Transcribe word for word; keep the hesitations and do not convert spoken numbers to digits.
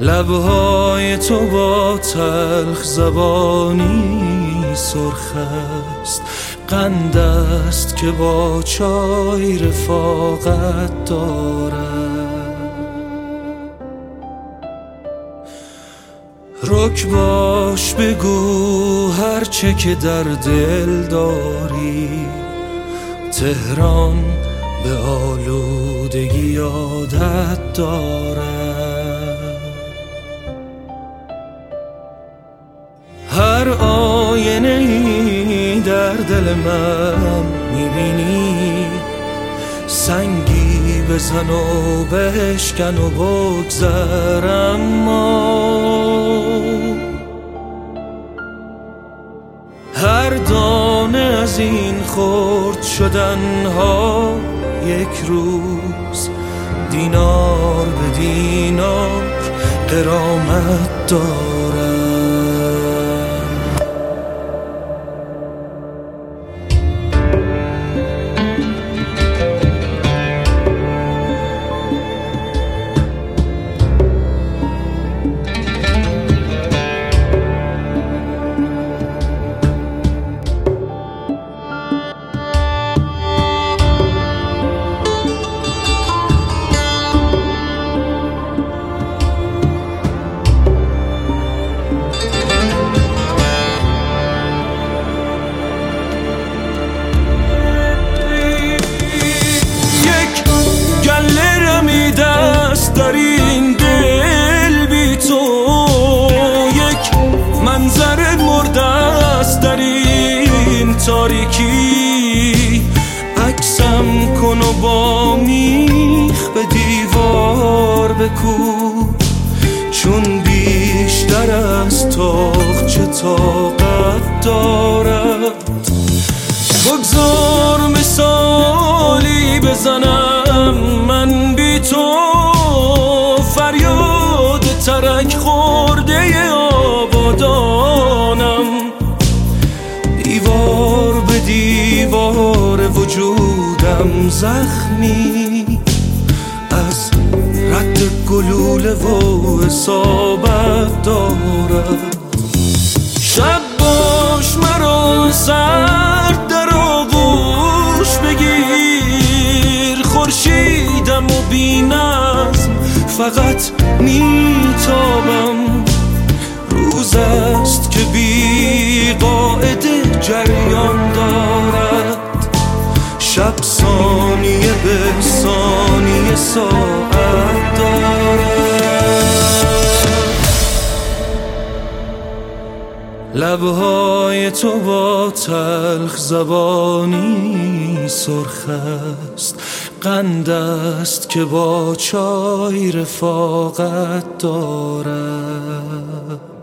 لبهای تو با تلخ زبانی سرخ است، قند است که با چای رفاقت دارد. رک باش بگو هرچه که در دل داری، تهران به آلودگی عادت دارد. هر آینه ای در دل من میبینی، سنگی بزن و بشکن و بگذر، اما هر دانه از این خرد شدن ها یک روز دینار به دینار غرامت دارد. در این دل بی تو یک منظر مرده است، در این تاریکی عکسم کن و با میخ به دیوار بکوب، چون بیشتر از تاقچه طاقت دارد. بگذار مثالی بزنم من بی تو، فریاد ترک خورده آبادانم، دیوار به دیوار وجودم زخمی از رد گلوله و اصابت دارد. شب باش مرا سرد در آغوش بگیر، خورشیدم و بی نظم فقط میتابم. روز است که بی قاعده جریان دارد، شب ثانیه به ثانیه ساعت دارد. لبهای تو با تلخ زبانی سرخ است، قند است که با چای رفاقت دارد.